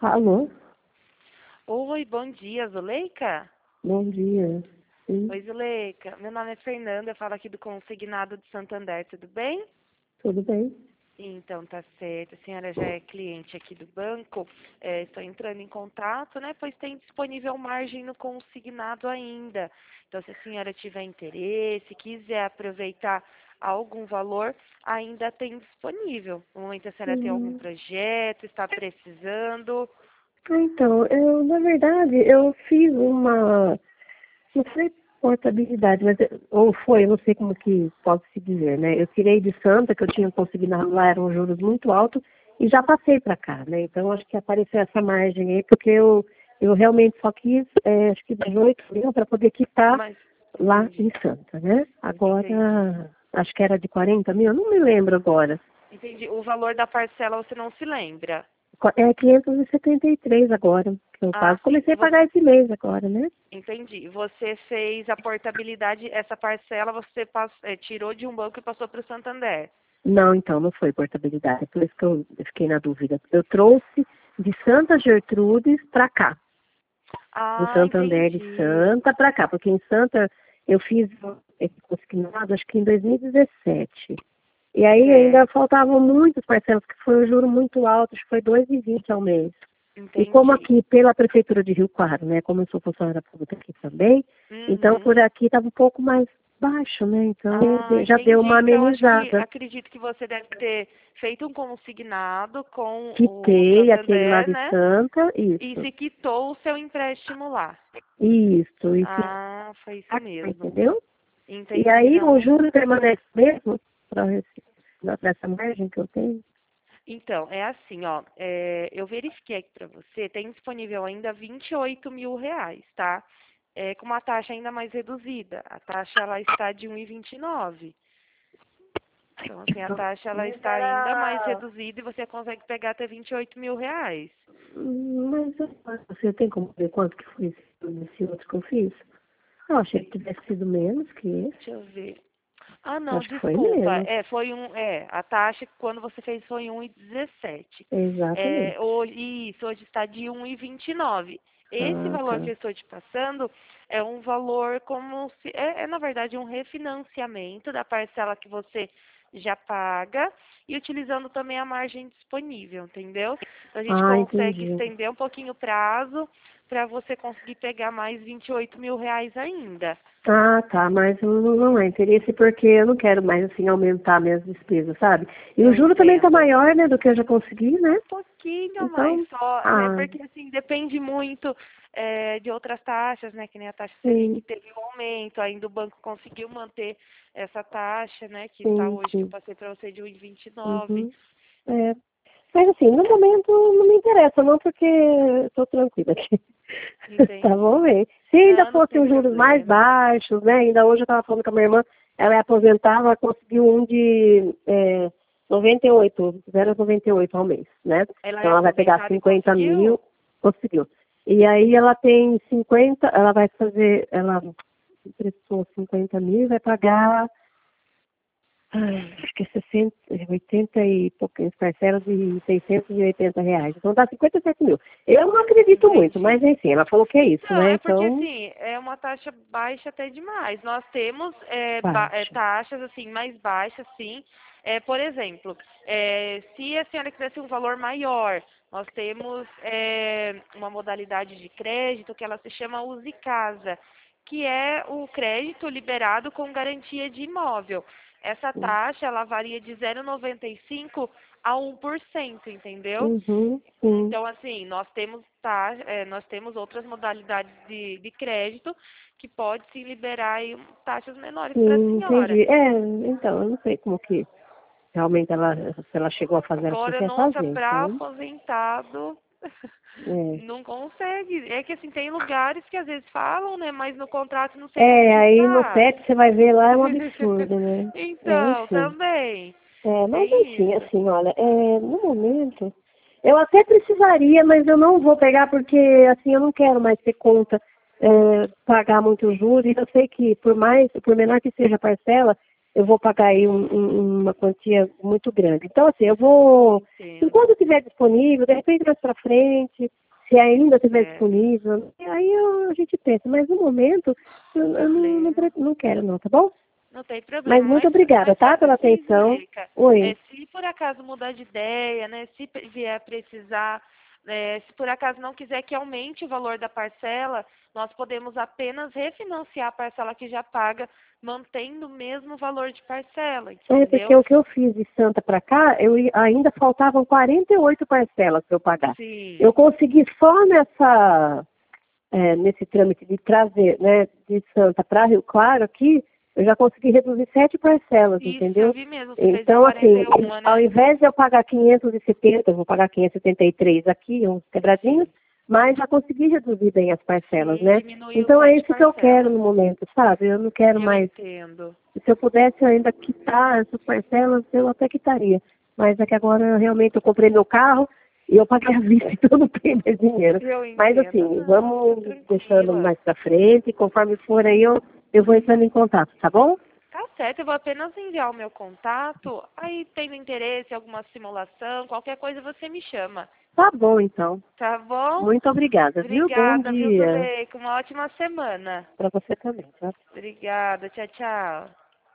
Alô? Oi, bom dia, Zuleika? Bom dia. Sim, Oi, Zuleika. Meu nome é Fernanda, eu falo aqui do Consignado de Santander, tudo bem? tudo bem? Então, tá certo. A senhora já é cliente aqui do banco. Estou entrando em contato, né? Pois tem disponível margem no consignado ainda. Então, se a senhora tiver interesse, quiser aproveitar algum valor, ainda tem disponível. No momento, a senhora tem algum Hum, projeto, está precisando? Então, na verdade, eu fiz não sei portabilidade, ou foi, eu não sei como que pode se dizer, né? Eu tirei de Santa, que eu tinha consignado lá, eram juros muito altos, e já passei para cá, né? Então, acho que apareceu essa margem aí, porque eu realmente só quis, acho que 18 mil para poder quitar Mas, lá entendi, em Santa, né? entendi. Agora, acho que era de 40 mil, eu não me lembro agora. Entendi. O valor da parcela você não se lembra. É 573 agora, que eu Ah, pago. sim. Comecei a pagar esse mês agora, né? Entendi. Você fez a portabilidade, essa parcela você tirou de um banco e passou para o Santander. Não, então, não foi portabilidade. Por isso que eu fiquei na dúvida. Eu trouxe de Santa Gertrudes para cá. Do Ah, Santander de entendi. Santa para cá. Porque em Santa eu fiz esse consignado, acho que em 2017. E aí ainda Certo. faltavam muitas parcelas, que foi um juro muito alto, acho que foi 2,20 ao mês. E como Entendi. aqui pela Prefeitura de Rio Claro, né, como eu sou funcionária pública aqui também, então Uhum. por aqui estava um pouco mais baixo, né, então Ah, já deu entendi. uma Então acho que amenizada. acredito que você deve ter feito um consignado com o Quitei aquele lá Santander, de né? Santa, E isso, se quitou o seu empréstimo lá. isso, e fiz, Ah, foi isso mesmo. entendeu? E Entendi, aí o não. juro permanece mesmo para essa margem que eu tenho. Então, é assim, ó, eu verifiquei aqui para você, tem disponível ainda R$ 28.000, tá? Com uma taxa ainda mais reduzida. A taxa, ela está de 1,29. Então, assim, a taxa, ela Mas está ainda mais era. reduzida e você consegue pegar até R$ 28.000. Mas você tem como ver quanto que foi esse outro que eu fiz? Eu achei que tivesse sido menos que esse. Deixa eu ver. Ah, não, Acho que foi desculpa. menos. A taxa que quando você fez foi 1,17. Exatamente. Hoje está de 1,29. Esse Ah, valor que tá. eu estou te passando é um valor como se na verdade um refinanciamento da parcela que você já paga e utilizando também a margem disponível, entendeu? Então a gente Ah, consegue entendi. estender um pouquinho o prazo para você conseguir pegar mais R$ 28.000 ainda. Ah, tá, mas não é interesse porque eu não quero mais, assim, aumentar minhas despesas, sabe? E o Eu juro também tá entendo. maior, né, do que eu já consegui, né? Um pouquinho mais Então, só, né? ah, Porque assim, depende muito de outras taxas, né? Que nem a taxa Selic sim, teve um aumento, ainda o banco conseguiu manter essa taxa, né? Que está sim, hoje, que eu sim. passei para você de 1,29. Uhum. É. Mas assim, no momento não me interessa, não, porque eu tô tranquila aqui. Tá bom, Entendi. bem. Se ainda Não, não fossem tem os juros mais problema. baixos, né? Ainda hoje eu estava falando com a minha irmã, ela é aposentada, ela conseguiu um de 98, 0,98 ao mês, né? Ela é Então ela vai pegar aposentada e 50 conseguiu? mil, conseguiu. E aí ela tem 50, ela vai fazer, ela prestou 50 mil e vai pagar acho que é 60, 80 e pouquinhas parcelas de R$ 680. Então dá 57 mil. Eu não acredito muito, mas Entendi. enfim, ela falou que é isso, Não, né? é porque Então, assim, é uma taxa baixa até demais. Nós temos baixa. taxas assim mais baixas, sim. Por exemplo, se a senhora quisesse um valor maior, nós temos uma modalidade de crédito que ela se chama Use Casa, que é o crédito liberado com garantia de imóvel. Essa taxa ela varia de 0,95 a 1%, entendeu? Uhum, sim, Então, assim, nós temos outras modalidades de crédito que pode se liberar aí taxas menores para a sim, senhora. entendi. Então, eu não sei como que realmente se ela chegou a fazer o que Agora, quer nossa, fazer. para Então, aposentado, é. não consegue. É que, assim, tem lugares que às vezes falam, né, mas no contrato não sei como que Aí no tá. PET você vai ver lá, é um absurdo, né? Então, Enfim. também, Mas tem enfim, isso. assim, olha, no momento, eu até precisaria, mas eu não vou pegar porque, assim, eu não quero mais ter conta, pagar muito juros, e eu sei que por menor que seja a parcela, eu vou pagar aí uma quantia muito grande. Então, assim, eu vou, Entendo. enquanto estiver disponível, de repente mais para frente, se ainda estiver É. disponível, aí a gente pensa. Mas no momento, eu não quero não, tá bom? Não tem Mas problema, muito obrigada, mas tá, faz pela assim, atenção. Zuleika. Oi. Se por acaso mudar de ideia, né, se vier precisar, se por acaso não quiser que aumente o valor da parcela, nós podemos apenas refinanciar a parcela que já paga, mantendo o mesmo valor de parcela, É, porque entendeu? o que eu fiz de Santa para cá, ainda faltavam 48 parcelas para eu pagar. Sim. Eu consegui só nesse trâmite de trazer, né, de Santa para Rio Claro aqui, eu já consegui reduzir 7 parcelas, Isso, eu entendeu? vi mesmo, você fez em Então, assim, 41, ao né? invés de eu pagar 570, eu vou pagar 573 aqui, uns quebradinhos, mas já consegui reduzir bem as parcelas, Sim, né? diminuiu Então é 7 isso que eu quero parcelas. no momento, sabe? Eu não quero Eu mais. entendo. Se eu pudesse ainda quitar essas parcelas, eu até quitaria. Mas é que agora realmente eu comprei meu carro e eu paguei a vista, então eu não tenho mais dinheiro. Eu Mas entendo. assim, Não, fica vamos deixando tranquila. mais pra frente, conforme for aí eu vou entrando em contato, tá bom? Tá certo, eu vou apenas enviar o meu contato. Aí, tendo interesse em alguma simulação, qualquer coisa você me chama. Tá bom então. Tá bom? Muito obrigada, viu? Bom Obrigada, viu, dia Zuleika? Uma ótima semana. para você também, tá? Obrigada, tchau, tchau.